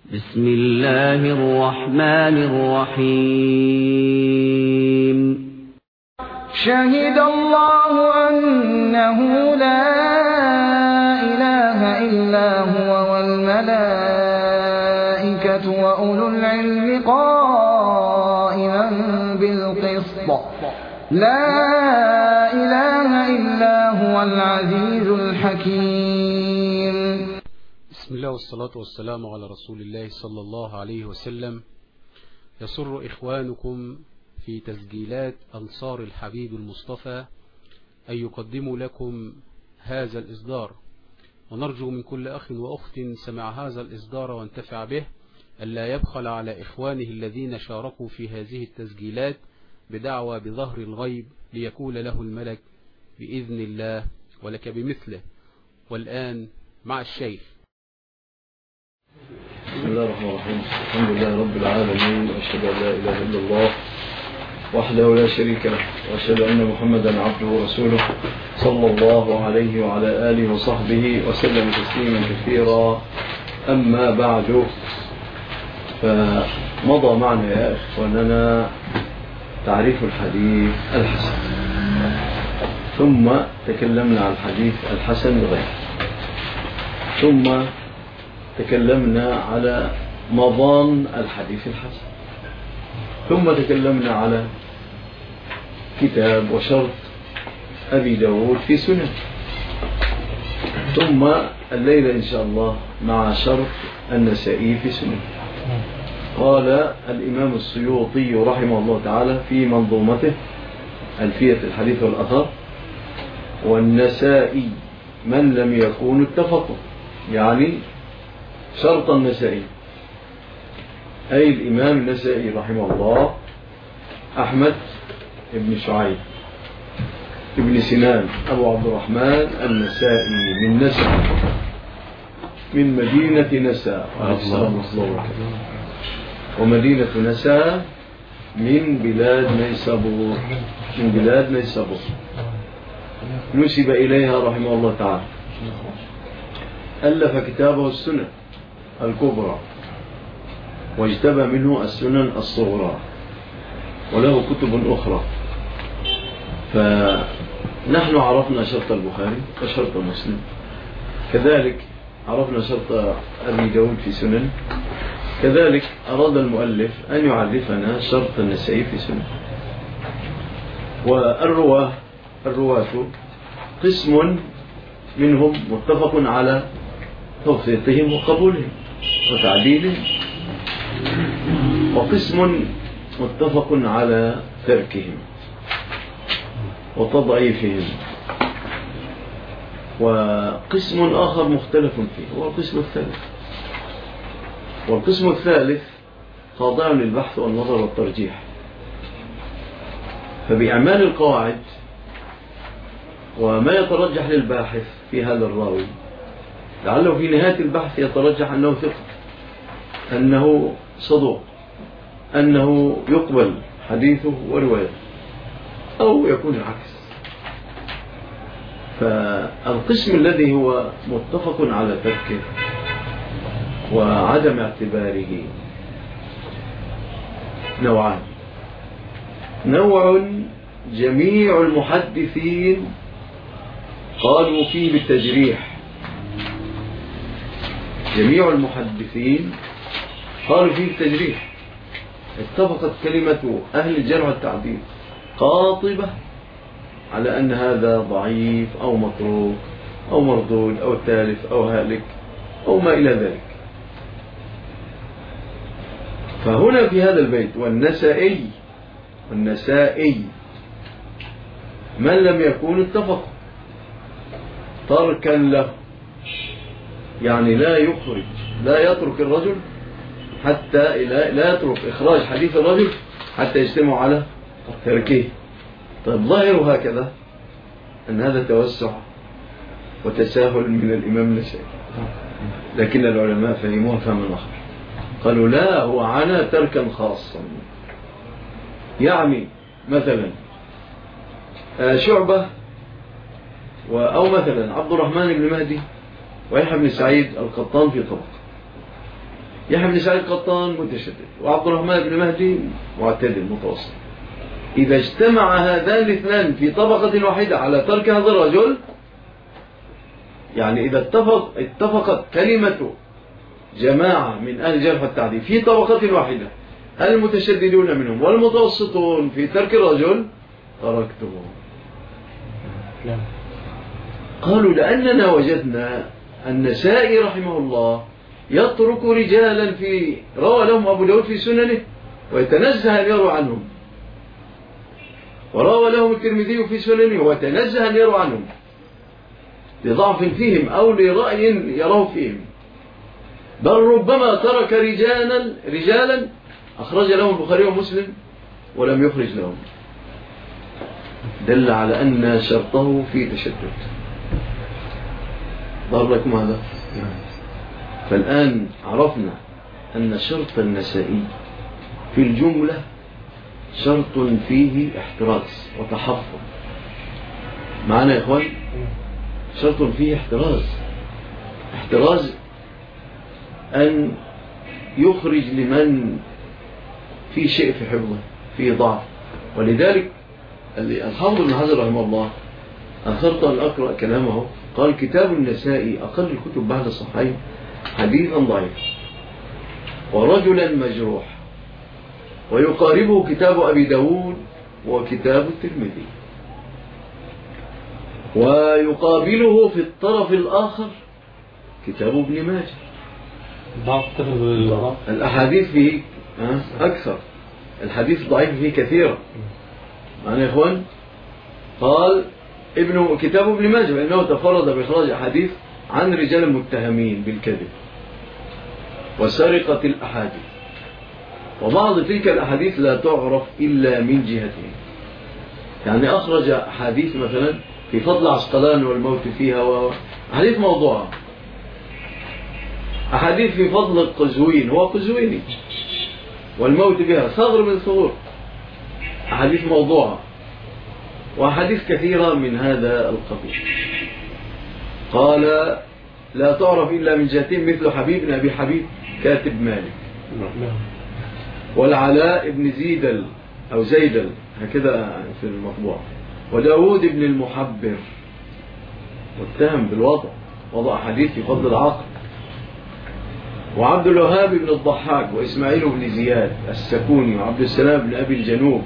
بسم الله الرحمن الرحيم. شهد الله أنه لا إله إلا هو والملائكة وأولو العلم قائما بالقسط لا إله إلا هو العزيز الحكيم. بسم الله والصلاة والسلام على رسول الله صلى الله عليه وسلم. يسر إخوانكم في تسجيلات أنصار الحبيب المصطفى أن يقدموا لكم هذا الإصدار، ونرجو من كل أخ وأخت سمع هذا الإصدار وانتفع به ألا يبخل على إخوانه الذين شاركوا في هذه التسجيلات بدعوى بظهر الغيب ليكون له الملك بإذن الله ولك بمثله. والآن مع الشيخ. بسم الله الرحمن الرحيم. الحمد لله رب العالمين، وأشهد أن لا إله إلا الله وحده لا شريك له، وأشهد أن محمدا عبده ورسوله صلى الله عليه وعلى آله وصحبه وسلم تسليما كثيرا. أما بعد، فمضى معنا يا إخواننا تعريف الحديث الحسن، ثم تكلمنا عن الحديث الحسن لغيره، ثم تكلمنا على مضان الحديث الحسن، ثم تكلمنا على كتاب وشرط أبي داود في سنن، ثم الليلة إن شاء الله مع شرط النسائي في سنن. قال الإمام السيوطي رحمه الله تعالى في منظومته ألفية الحديث والأثر: والنسائي من لم يكونوا اتفقوا، يعني شرط النسائي أي الإمام النسائي رحمه الله أحمد بن شعيب ابن سنان أبو عبد الرحمن النسائي من نسا، من مدينة نسا، ومدينة نسا من بلاد نيسابور، من بلاد نيسابور نسب إليها رحمه الله تعالى. ألف كتابه السنن الكبرى، واجتبى منه السنن الصغرى، وله كتب أخرى. فنحن عرفنا شرط البخاري وشرط مسلم، كذلك عرفنا شرط أبي داود في سنن، كذلك أراد المؤلف أن يعرفنا شرط النسائي في سنن. والرواة قسم منهم متفق على توثيقهم وقبولهم وتعديلهم، وقسم متفق على تركهم وتضعيفهم، وقسم آخر مختلف فيه هو القسم الثالث. والقسم الثالث خاضع للبحث والنظر والترجيح، فبأعمال القواعد وما يترجح للباحث في هذا الراوي لعله في نهاية البحث يترجح أنه ثقة، أنه صدوق، أنه يقبل حديثه وروايته، أو يكون العكس. فالقسم الذي هو متفق على تركه وعدم اعتباره نوعان: نوع جميع المحدثين قالوا فيه بالتجريح، جميع المحدثين قالوا فيه التجريح، اتفقت كلمة أهل الجرح والتعديل قاطبة على أن هذا ضعيف أو متروك أو مردود أو تالف أو هالك أو ما إلى ذلك. فهنا في هذا البيت والنسائي من لم يكون اتفقوا تركا له، يعني لا يترك الرجل حتى لا يترك إخراج حديث الرجل حتى يجتمع على تركه. طيب ظاهر هكذا أن هذا توسع وتساهل من الإمام النسائي، لكن العلماء فهموها فهما آخر، قالوا لا، هو عنا تركا خاصا. يعني مثلا شعبة أو مثلا عبد الرحمن بن مهدي ويحيى بن سعيد القطان في طبق، يحيى بن سعيد القطان متشدد، وعبد الرحمن بن مهدي معتدل متوسط. إذا اجتمع هذان الاثنان في طبقة واحدة على ترك هذا الرجل، يعني إذا اتفقت كلمة جماعة من أهل الجرح والتعديل في طبقة واحدة، المتشددون منهم والمتوسطون في ترك الرجل، تركتهم. قالوا لأننا وجدنا النسائي رحمه الله يترك رجالا روى لهم أبو داود في سننه ويتنزه أن يروى عنهم، وروى لهم الترمذي في سننه ويتنزه أن يروى عنهم لضعف فيهم أو لرأي يراه فيهم، بل ربما ترك رجالا أخرج لهم البخاري ومسلم ولم يخرج لهم، دل على أن شرطه في تشدد. ضرب لكم هذا. فالآن عرفنا أن شرط النسائي في الجملة شرط فيه احتراز وتحفظ. معنا يا إخوان؟ شرط فيه احتراز أن يخرج لمن في شيء في حفظه فيه ضعف. ولذلك الحافظ ابن حجر رحمه الله أخرت أن أقرأ كلامه، قال كتاب النسائي أقل الكتب بعد الصحيحين حديثا ضعيف ورجلا مجروح، ويقاربه كتاب أبي داود وكتاب الترمذي، ويقابله في الطرف الآخر كتاب ابن ماجه. الأحاديث فيه أكثر، الحديث ضعيف فيه كثيرا. معنا يا إخوان؟ قال كتاب ابن ماجه لأنه تفرد بإخراج أحاديث عن رجال متهمين بالكذب وسرقة الأحاديث، وبعض تلك الأحاديث لا تعرف إلا من جهتين. يعني أخرج أحاديث مثلا في فضل عسقلان والموت فيها، وأحاديث موضوعة، أحاديث في فضل القزوين، هو قزويني، والموت بها ثغر من ثغور، أحاديث موضوعة، وأحاديث كثيرة من هذا القبيل. قال لا تعرف إلا من جهتين، مثل حبيب بن أبي حبيب كاتب مالك، والعلاء بن زيدل هكذا في المطبوع، وداود بن المحبر متهم بالوضع، وضع حديث في فضل العقل، وعبد الوهاب بن الضحاك، وإسماعيل بن زياد السكوني، وعبد السلام بن أبي الجنوب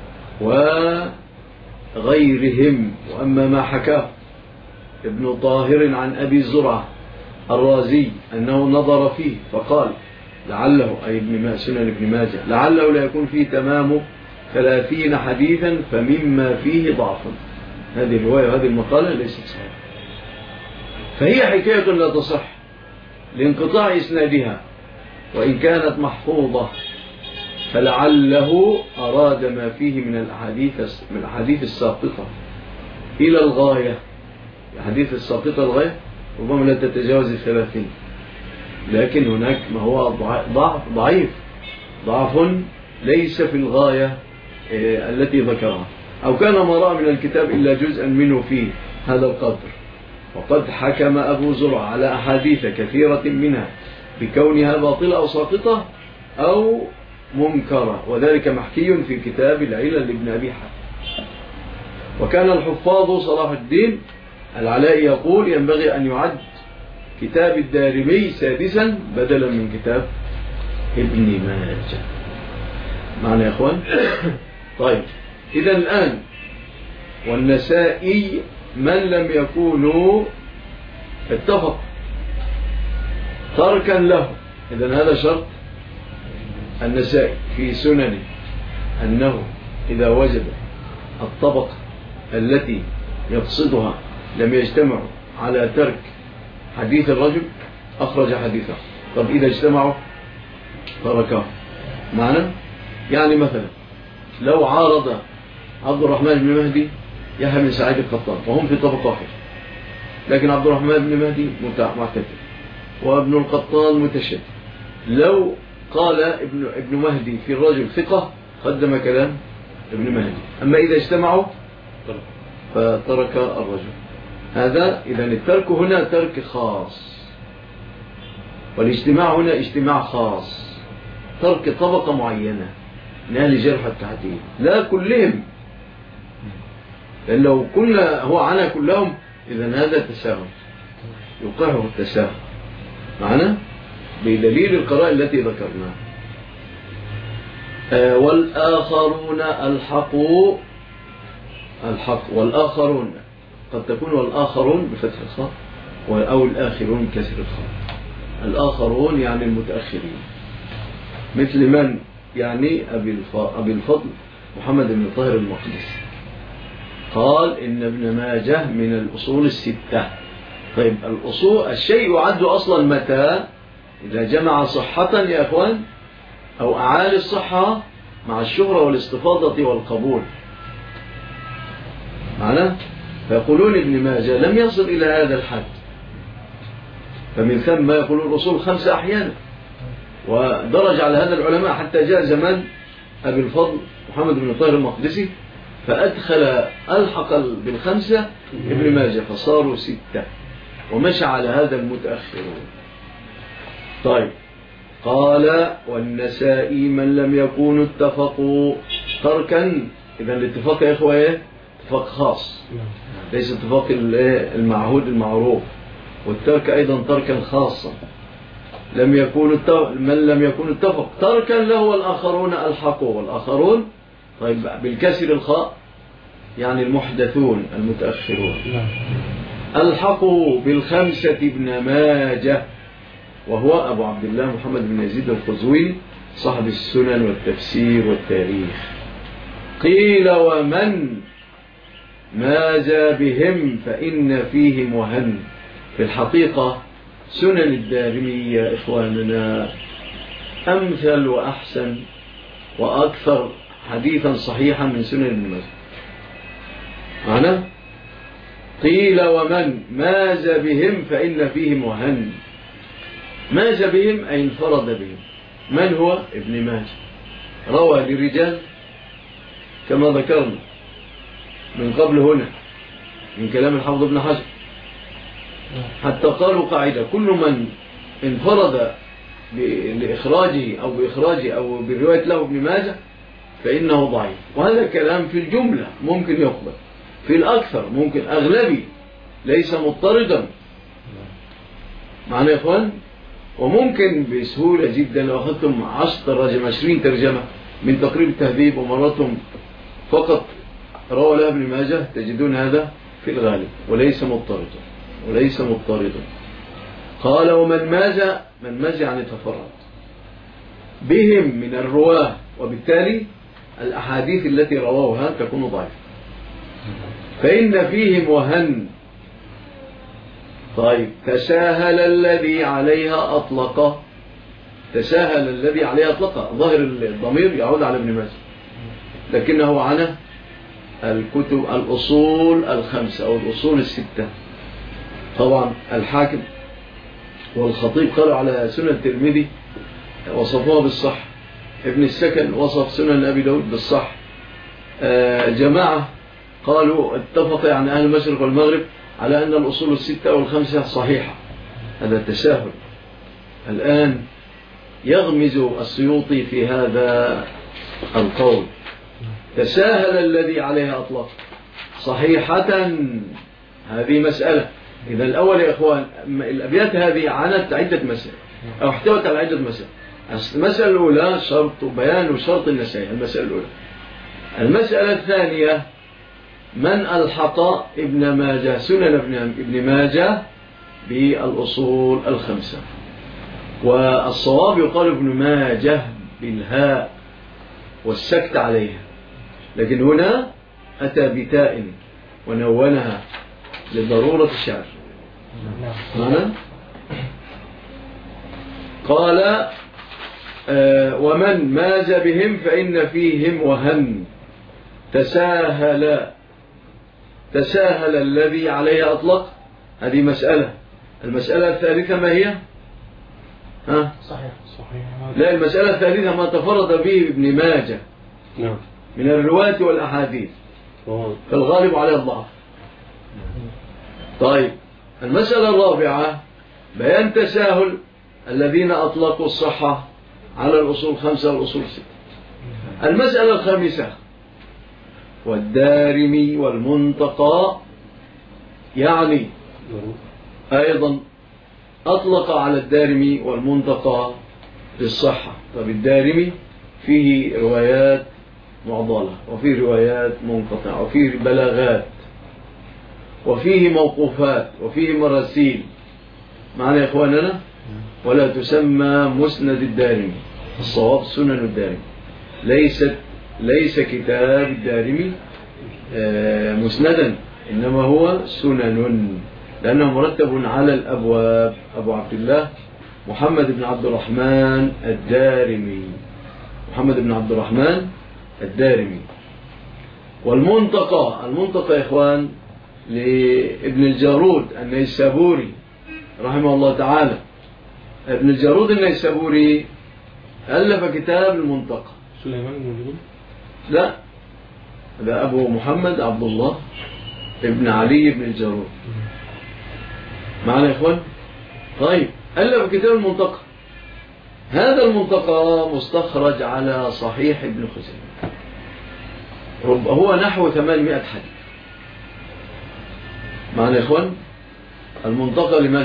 وغيرهم. وأما ما حكاه ابن طاهر عن أبي زرعة الرازي أنه نظر فيه فقال لعله، أي سنن ابن ماجه، لعله لا يكون فيه تمام 30 حديثا فمما فيه ضعف. هذه الرواية وهذه المقالة ليست صحيحة، فهي حكاية لا تصح لانقطاع إسنادها، وإن كانت محفوظة فلعله أراد ما فيه من الأحاديث الساقطة إلى الغاية. الحديث الساقطة الغاية ربما لا تتجاوز 30، لكن هناك ما هو ضعف ليس في الغاية التي ذكرها، أو كان ما رأى من الكتاب إلا جزءا منه في هذا القدر. وقد حكم أبو زرع على أحاديث كثيرة منها بكونها باطلة أو ساقطة أو منكرة، وذلك محكي في كتاب العلل لابن أبي حاتم. وكان الحفاظ صلاح الدين العلاء يقول ينبغي أن يعد كتاب الدارمي سادسا بدلا من كتاب ابن ماجه. معنا يا إخوان؟ طيب، إذا الآن والنسائي من لم يكونوا اتفق تركا له، إذا هذا شرط النسائي في سننه أنه إذا وجد الطبقة التي يقصدها لم يجتمعوا على ترك حديث الرجل أخرج حديثه. طب إذا اجتمعوا تركه. معنى يعني مثلا لو عارض عبد الرحمن بن مهدي يحيى بن سعيد القطان وهم في طبقة واحدة، لكن عبد الرحمن بن مهدي معتدل وابن القطان متشدد، لو قال ابن مهدي في الرجل ثقة قدم كلام ابن مهدي، أما إذا اجتمعوا فترك الرجل. هذا إذا الترك هنا ترك خاص، والاجتماع هنا اجتماع خاص، ترك طبقة معينة من أهل الجرح والتعديل، لا كلهم، لأن لو هو عنا كلهم إذن هذا تساهل يقعه التساهل معنا بدليل القراءة التي ذكرناها. والآخرون الحقوا والآخرون قد تكون والآخرون بفتح الخاء أو الآخرون بكسر الخاء. الآخرون يعني المتأخرين، مثل من؟ يعني أبي الفضل محمد بن طاهر المقدسي قال إن ابن ماجه من الأصول الستة. طيب الشيء يعد أصلا متى؟ إذا جمع صحة يا أخوان أو أعالي الصحة مع الشهرة والاستفاضة والقبول معنا. فيقولون ابن ماجه لم يصل إلى هذا الحد، فمن ثم يقولون الأصول 5 أحيانا، ودرج على هذا العلماء حتى جاء زمان أبي الفضل محمد بن طاهر المقدسي ألحق بال5 ابن ماجه فصاروا 6، ومشى على هذا المتأخرون. طيب قال والنسائي من لم يكونوا اتفقوا تركا. إذا الاتفاق يا إخوة اتفاق خاص، ليس اتفاق المعهود المعروف، والترك أيضا تركا خاصا. من لم يكونوا اتفق تركا له الآخرون ألحقوا. والآخرون طيب بالكسر الخاء يعني المحدثون المتأخرون. ألحقوا بال5 ابن ماجه، وهو أبو عبد الله محمد بن يزيد القزويني صاحب السنن والتفسير والتاريخ. قيل ومن ماذا بهم فإن فيهم وهن. في الحقيقة سنن الدارمي يا إخواننا أمثل وأحسن وأكثر حديثا صحيحا من سنن ابن ماجه معنا. قيل ومن ماذا بهم فإن فيهم وهن. ماذا بهم أي انفرد بهم. من هو؟ ابن ماجه روى للرجال كما ذكرنا من قبل هنا من كلام الحافظ ابن حجر، حتى قالوا قاعدة كل من انفرد لإخراجه أو بإخراجه أو بالرواية له ابن ماجه فإنه ضعيف. وهذا كلام في الجملة ممكن يقبل، في الأكثر ممكن أغلبي ليس مضطردا معنا يا إخوان. وممكن بسهولة جدا لو أخذتم 20 ترجمة من تقريب التهذيب ومراتهم فقط روى لها ابن ماجه تجدون هذا في الغالب وليس مضطردا. قال ومن ماذا؟ من ماذا يعني تفرد بهم من الرواه، وبالتالي الأحاديث التي رواوها تكون ضعيفة. فإن فيهم وهن. طيب تساهل الذي عليها أطلق. ظاهر الضمير يعود على ابن ماجه، لكنه على الكتب الأصول 5 أو الأصول 6. طبعا الحاكم والخطيب قالوا على سنن الترمذي وصفوها بالصح، ابن السكن وصف سنن أبي داود بالصح، جماعة قالوا اتفق يعني أهل المشرق والمغرب على أن الأصول 6 أو 5 صحيحة. هذا تساهل. الآن يغمز السيوطي في هذا القول تساهل الذي عليها أطلق صحيحة. هذه مسألة. إذا الأول يا إخوان الأبيات هذه عنت عدة مسائل أو احتوت على عدة مسائل. المسألة الأولى بيان شرط النسائي، المسألة الأولى. المسألة الثانية من ألحق ابن ماجه سنن ابن ماجه بالأصول 5. والصواب يقال ابن ماجه بالهاء والسكت عليها، لكن هنا أتى بتاء ونونها لضرورة الشعر. معنى قال ومن ماز بهم فإن فيهم وهن. تساهل الذي عليه أطلق. هذه مسألة. المسألة الثالثة ما هي؟ صحيح. لا، المسألة الثالثة ما تفرد به ابن ماجه من الرواية والأحاديث فالغالب عليه الضعف. طيب المسألة الرابعة بيان تساهل الذين أطلقوا الصحة على الأصول 5 والأصول 6. المسألة الخامسة: والدارمي والمنتقى، يعني أيضا أطلق على الدارمي والمنتقى للصحة. طب الدارمي فيه روايات معضلة، وفيه روايات منقطعة، وفيه بلاغات، وفيه موقوفات، وفيه مراسيل. معنا يا إخواننا؟ ولا تسمى مسند الدارمي، الصواب سنن الدارمي. ليس كتاب الدارمي مسندا، إنما هو سنن، لأنه مرتب على الأبواب. أبو عبد الله محمد بن عبد الرحمن الدارمي، محمد بن عبد الرحمن الدارمي. والمنتقى، المنتقى يا إخوان لابن الجارود النيسابوري رحمه الله تعالى. ابن الجارود النيسابوري ألف كتاب المنتقى. سليمان الموجود؟ لا، هذا أبو محمد عبد الله ابن علي بن الجارود. معنا يا إخوان؟ طيب، ألف كتاب المنتقى. هذا المنتقى مستخرج على صحيح ابن خزيمة، هو نحو 800 حديث. معنا يا إخوان؟ المنتقى لمن؟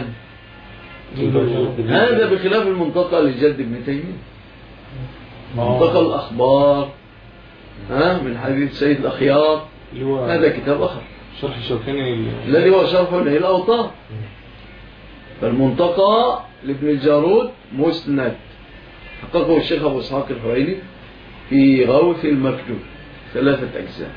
هذا بخلاف المنتقى لجد ابن تيمية. منتقى الأخبار من حديث سيد الأخيار، هذا كتاب آخر، شرح الشوكاني الذي هو شرح نيل الأوطار. فالمنتقى لابن الجارود مسند، حققه الشيخ أبو إسحاق الحريني في غوث المكتوب، 3 أجزاء.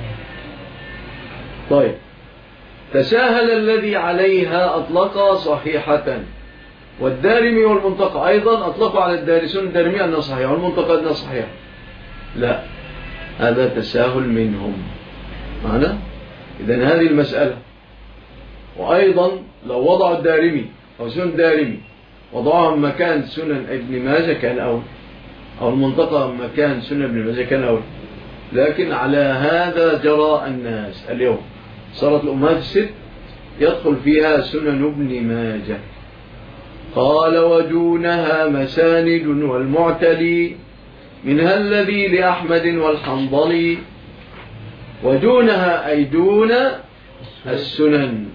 طيب، تساهل الذي عليها أطلق صحيحة، والدارمي والمنتقى أيضا أطلقوا على الدارمي أنه صحيح، والمنتقى أنه صحيح. لا، هذا تساهل منهم. معنا؟ إذن هذه المسألة. وأيضا لو وضعوا الدارمي أو سنن الدارمي وضعهم مكان سنن ابن ماجه كان أول، أو المنتقى مكان سنن ابن ماجه كان أول. لكن على هذا جرى الناس اليوم، صارت الأمهات الست يدخل فيها سنن ابن ماجه. قال: ودونها مساند والمعتلي، منها الذي لأحمد والحنظلي. ودونها أي دون السنن.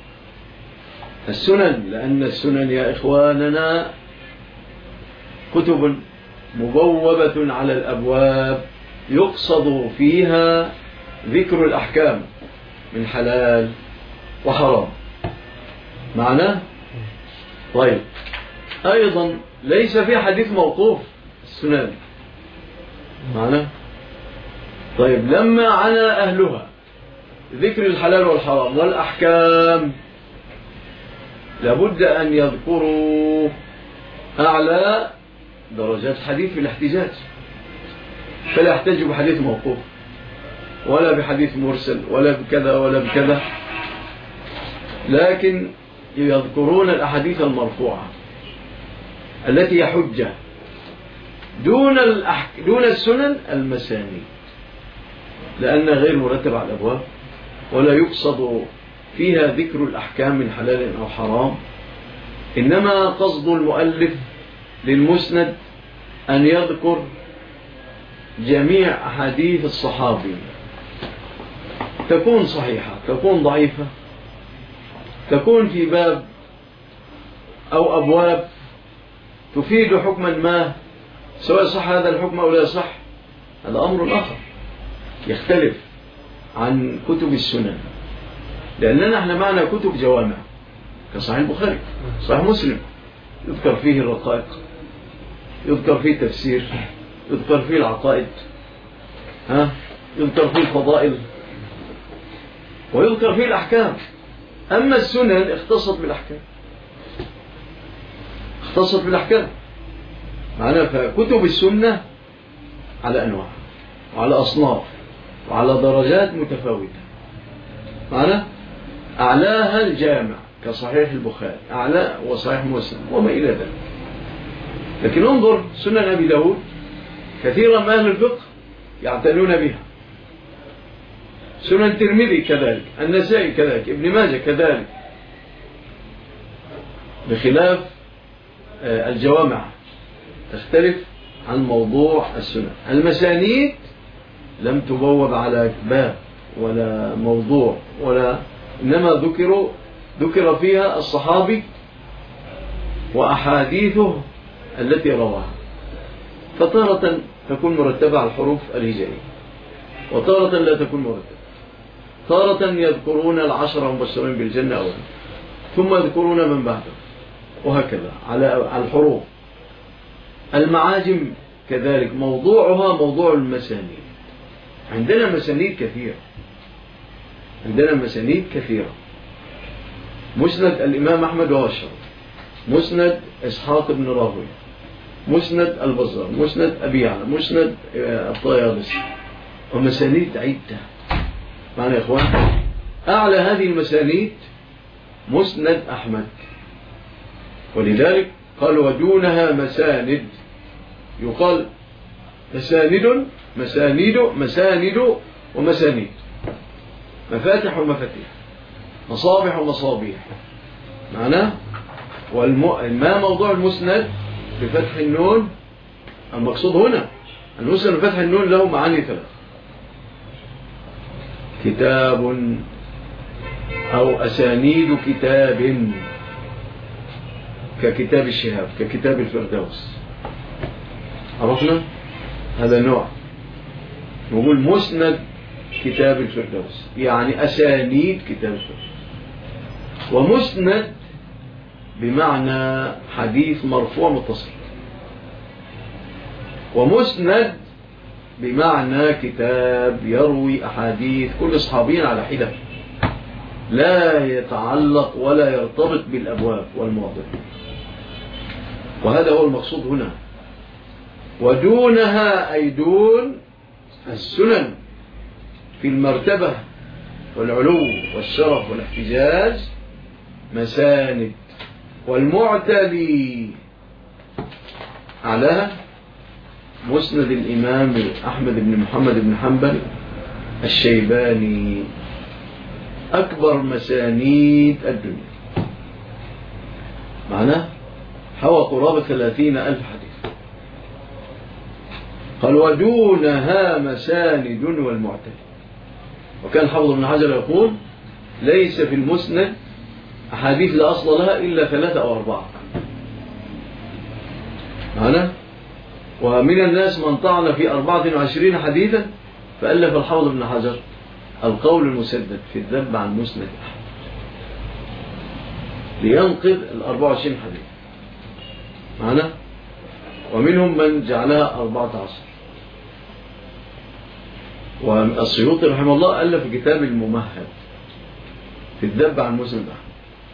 السنن، لأن السنن يا إخواننا كتب مبوبة على الأبواب يقصد فيها ذكر الأحكام من حلال وحرام. معناه؟ طيب، أيضا ليس في حديث موقوف السنن. معناه؟ طيب، لما عنى أهلها ذكر الحلال والحرام والأحكام لابد أن يذكروا أعلى درجات الحديث في الاحتجاج، فلا يحتج بحديث موقوف ولا بحديث مرسل ولا بكذا ولا بكذا، لكن يذكرون الأحاديث المرفوعة التي هي حجة دون السنن المسانيد، لأنها غير مرتبة على الأبواب ولا يقصد فيها ذكر الأحكام من حلال أو حرام. إنما قصد المؤلف للمسند أن يذكر جميع أحاديث الصحابي، تكون صحيحة، تكون ضعيفة، تكون في باب أو أبواب تفيد حكما ما، سواء صح هذا الحكم أو لا صح، هذا أمر آخر يختلف عن كتب السنن. لأننا احنا معنا كتب جوامع كصحيح البخاري، صحيح مسلم، يذكر فيه الرقائق، يذكر فيه التفسير، يذكر فيه العقائد، يذكر فيه الفضائل، ويذكر فيه الأحكام. أما السنن اختصت بالأحكام، اختصت بالأحكام. معناه فكتب السنة على أنواع وعلى أصناف وعلى درجات متفاوتة. معناه أعلاها الجامع كصحيح البخاري، أعلى وصحيح مسلم وما إلى ذلك. لكن انظر سنن أبي داود، كثيرا ما أهل الفقه يعتنون بها. سنن الترمذي كذلك، النسائي كذلك، ابن ماجه كذلك، بخلاف الجوامع تختلف عن موضوع السنن. المسانيد لم تبوب على باب ولا موضوع إنما ذكر فيها الصحابي وأحاديثه التي رواها، فتارة تكون مرتبة على الحروف الهجائية وتارة لا تكون مرتبة. تارة يذكرون 10 المبشرين بالجنة أولا ثم يذكرون من بعده وهكذا على الحروف. المعاجم كذلك موضوعها موضوع المسانيد. عندنا مسانيد كثيرة. مسند الإمام أحمد وهو الشرف، مسند إسحاق بن راهويه، مسند البزار، مسند أبي يعلى، مسند الطيالسي، ومسانيد عدة. معنا يا إخوان؟ أعلى هذه المسانيد مسند أحمد، ولذلك قال ودونها مساند. يقال مساند ومسانيد، مفاتح ومفاتيح، مصابح ومصابيح. معناه ما موضوع المسند بفتح النون؟ المقصود هنا المسند بفتح النون له معاني 3: كتاب أو أسانيد كتاب، ككتاب الشهاب، ككتاب الفردوس. عرفنا؟ هذا نوع. نقول مسند كتاب الفردوس يعني أسانيد كتاب الفردوس. ومسند بمعنى حديث مرفوع متصل، ومسند بمعنى كتاب يروي أحاديث كل صحابي على حدة، لا يتعلق ولا يرتبط بالأبواب والمواضع. وهذا هو المقصود هنا. ودونها أي دون السنن في المرتبة والعلو والشرف والاحتجاج مساند. والمعتلي أعلاها مسند الإمام أحمد بن محمد بن حنبل الشيباني، أكبر مسانيد الدنيا. معناه حوى قرابة 30,000 حديث. قال ودونها مساند والمعتلي. وكان حافظ ابن حجر يقول ليس في المسند أحاديث لا أصل لها إلا 3 أو 4. معنا؟ ومن الناس من طعن في 24 حديثا، فألف الحافظ ابن حجر القول المسدد في الذب عن مسند أحمد لينقذ 24 حديث. معنا؟ ومنهم من جعلها 14. والسيوطي رحمه الله ألف كتاب الممهد في الذب عن مسند أحمد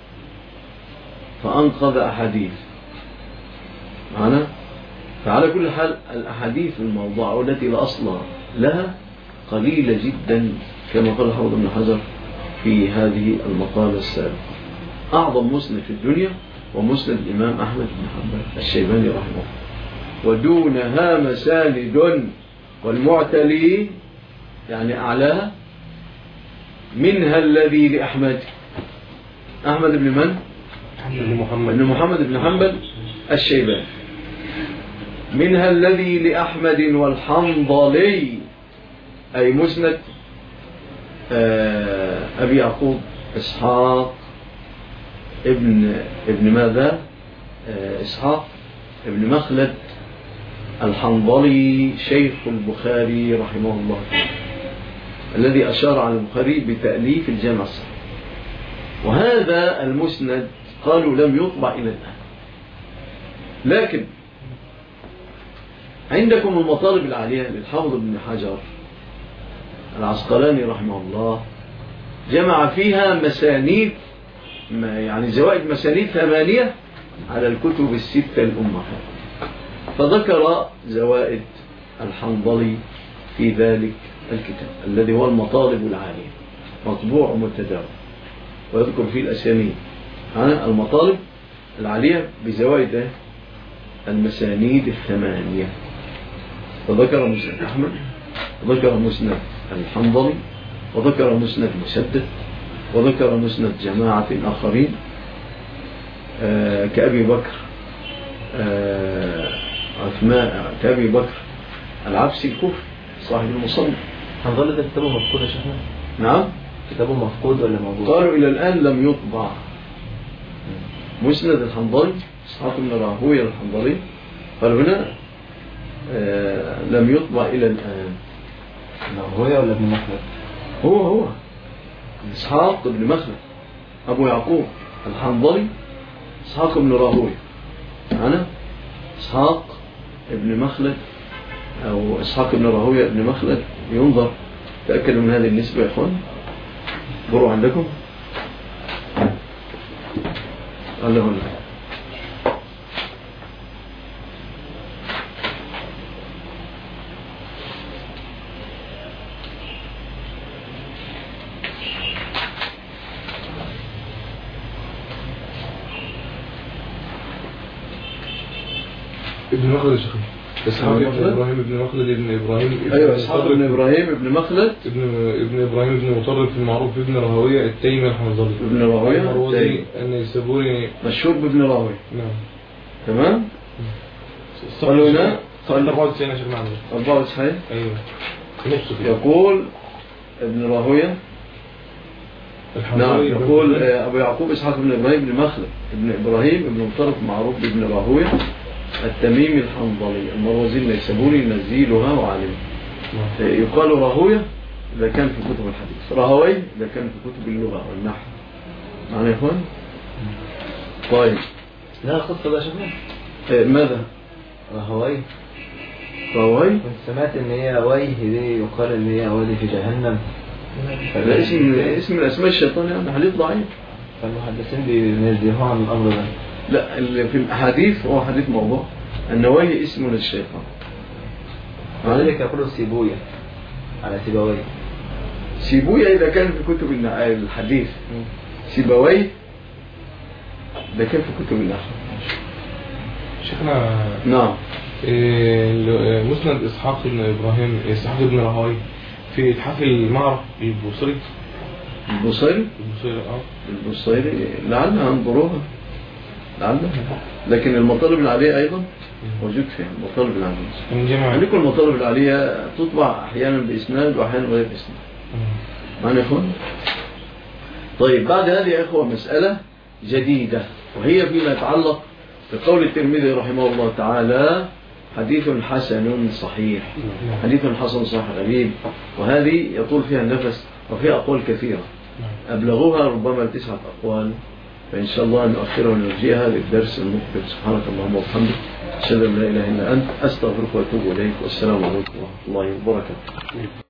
فأنقذ أحاديث. معنا؟ فعلى كل حال الأحاديث الموضوعة التي لا أصل لها قليلة جدا كما قال حافظ ابن حجر في هذه المقالة السابقة. أعظم مسند في الدنيا ومسند الإمام أحمد بن حنبل الشيباني رحمه الله. ودونها مساند والمعتلي يعني أعلاها منها الذي لأحمد. أحمد بن من؟ بن محمد بن حنبل الشيباني. منها الذي لأحمد والحنظلي أي مسند أبي يعقوب إسحاق ابن ماذا؟ إسحاق ابن مخلد الحنظلي شيخ البخاري رحمه الله، الذي أشار على البخاري بتأليف الجامع الصحيح. وهذا المسند قالوا لم يطبع إلى الآن، لكن عندكم المطالب العالية للحافظ ابن حجر العسقلاني رحمه الله جمع فيها مسانيد، يعني زوائد مسانيد 8 على الكتب الستة الأمهات، فذكر زوائد الحنظلي في ذلك الكتاب الذي هو المطالب العالية مطبوع ومتداول، ويذكر فيه الأسانيد عن المطالب العالية بزوائد المسانيد 8. فذكر مسند أحمد، وذكر مسند الحنظلي، وذكر مسند مسدد، وذكر مسند جماعة آخرين كأبي بكر عثمان كأبي بكر العبسي الكوفي صاحب المصنف. الحنظلي ده كتابه مفقود يا شيخنا؟ نعم كتابه مفقود ولا موجود؟ قالوا إلى الآن لم يطبع. مسند الحنظلي إسحاق بن راهويه الحنظلي قالوا هنا لم يطبع إلى الآن. راهويه ولا ابن مخلد؟ هو إسحاق بن مخلد أبو يعقوب الحنظلي إسحاق بن راهويه. أنا إسحاق ابن مخلد أو إسحاق بن راهويه ابن مخلد ينظر. تأكدوا من هذه النسبة يا إخوان. بروا عندكم الله هنا. ابن مخلد يا شيخنا. إسحاق بن إبراهيم ابن مخلد ابن إبراهيم. أيوة إسحاق بن إبراهيم ابن مخلد ابن إبراهيم ابن مطرف المعروف ابن راهويه التيمي الحنظلي. ابن راهويه المروزي النيسابوري مشهور بابن راهويه. نعم تمام. قالوا هنا 94 يا شيخنا. 94 أيوة نص كده. يقول ابن راهويه. نعم يقول أبو يعقوب إسحاق بن إبراهيم بن مخلد ابن إبراهيم ابن مطرف معروف بابن راهويه التميمي الحنظلي المروزي النيسابوري نزيلها وعالمه. يقال راهويه إذا كان في كتب الحديث، راهوي إذا كان في كتب اللغة والنحو. معنا يا إخوان؟ طيب لا قصة ده شيخنا. ماذا؟ راهوي راهوي كنت سمعت إن هي ويه دي يقال إن هي وادي في جهنم. لا اسم من أسماء الشيطان يعني حديث ضعيف. فالمحدثين بينزهوا عن الأمر ده. لا اللي في الأحاديث هو حديث موضوع. النواهي اسم للشيطان. وذلك يقولوا سيبوية على سيبويه. سيبوية إذا كان في كتب الحديث. سيبويه إذا كان في كتب النحو. شيخنا نعم. مسند إسحاق بن إبراهيم إسحاق بن راهويه في إتحاف المعرف البوصيري. البوصيري البوصيري لعلها انظروها لعلها. لكن المطالب العالية أيضا موجود فيها المطالب العالية. عندكم المطالب العالية تطبع أحيانا بإسناد وأحيانا غير بإسناد. معنا يا أخوان؟ طيب بعد هذه يا أخوة مسألة جديدة وهي فيما يتعلق بقول الترمذي رحمه الله تعالى حديث حسن صحيح. حديث حسن صحيح غريب. وهذه يطول فيها النفس وفيها أقوال كثيرة أبلغوها ربما 9 أقوال. فإن شاء الله نؤخرها ونرجيها للدرس المقبل. سبحانك اللهم وبحمدك أشهد أن لا إله إلا أنت أستغفرك وأتوب إليك والسلام عليكم ورحمة الله وبركاته.